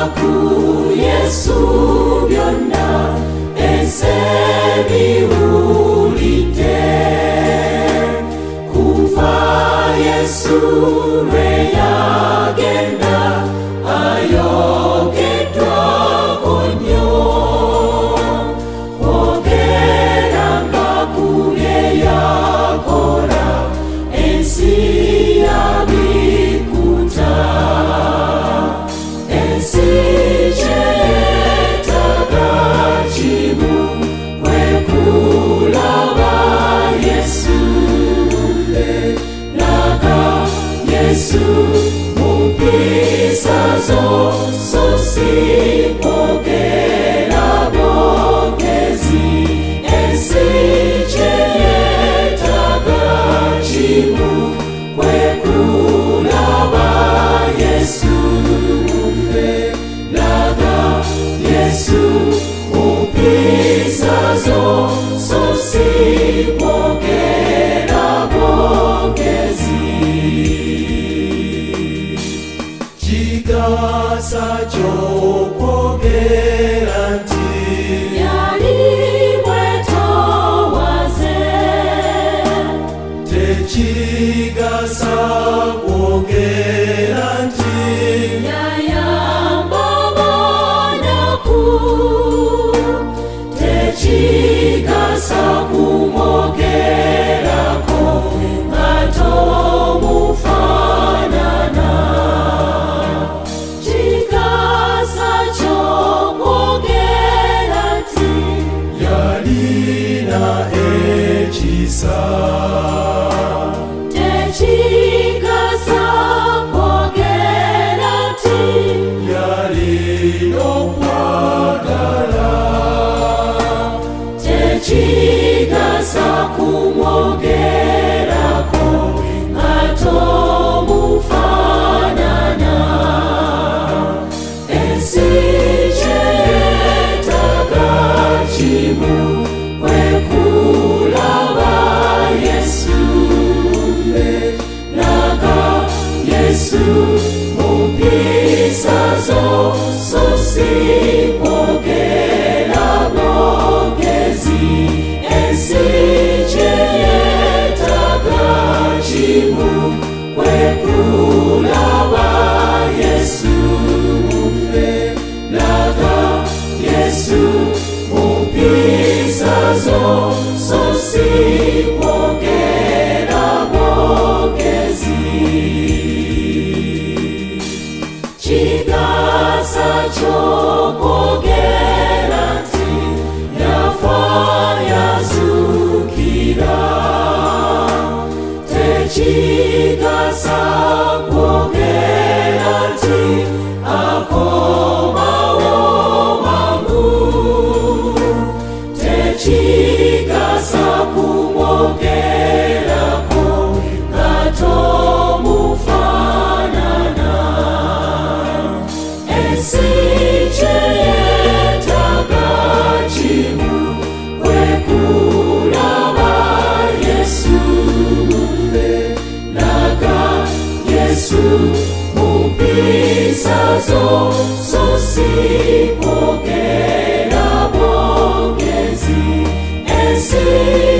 ku Yesu byonna ensi biwulidde kuva Yesu lwe yagenda ayogeddwako nnyo kwogeranga ku bye yakola ensi yabikuta ensi kyetaga kimu kwe kulaba Yesu laga Yesu mu mpisa zo so si kwogera bwogezi ensi kyetaga kimu kwe kulaba Yesu laga Yesu mu mpisa zo so si kwogera bwogezi kigasa ky'okwogera nti yali bwetowaze tekigasa kwogera nti yayamba banaku tekigasa kumwogerako nga tomufaanana kigasa ky'okwogera nti yalina ekisa tekigasa kwogera nti yalina okwagala tekigasa kumwogerako nga tomufaanana ensi kyetaga kimu kwe kulaba Yesu laga Yesu mu mpisa zo so si kwogera bwogezi ensi kyetaga kimu kwe kulaba Yesu laga Yesu mu mpisa zo so si kwogera bwogezi kigasa ky'okwogera nti yafa yazukira tekigasa kwogera nti akomawo mangu tekigasa kumwogerako nga tomufaanana ensi kyetaga kimu kwe kulaba Yesu laga Yesu mu mpisa zo so si kwogera bwogezi ensi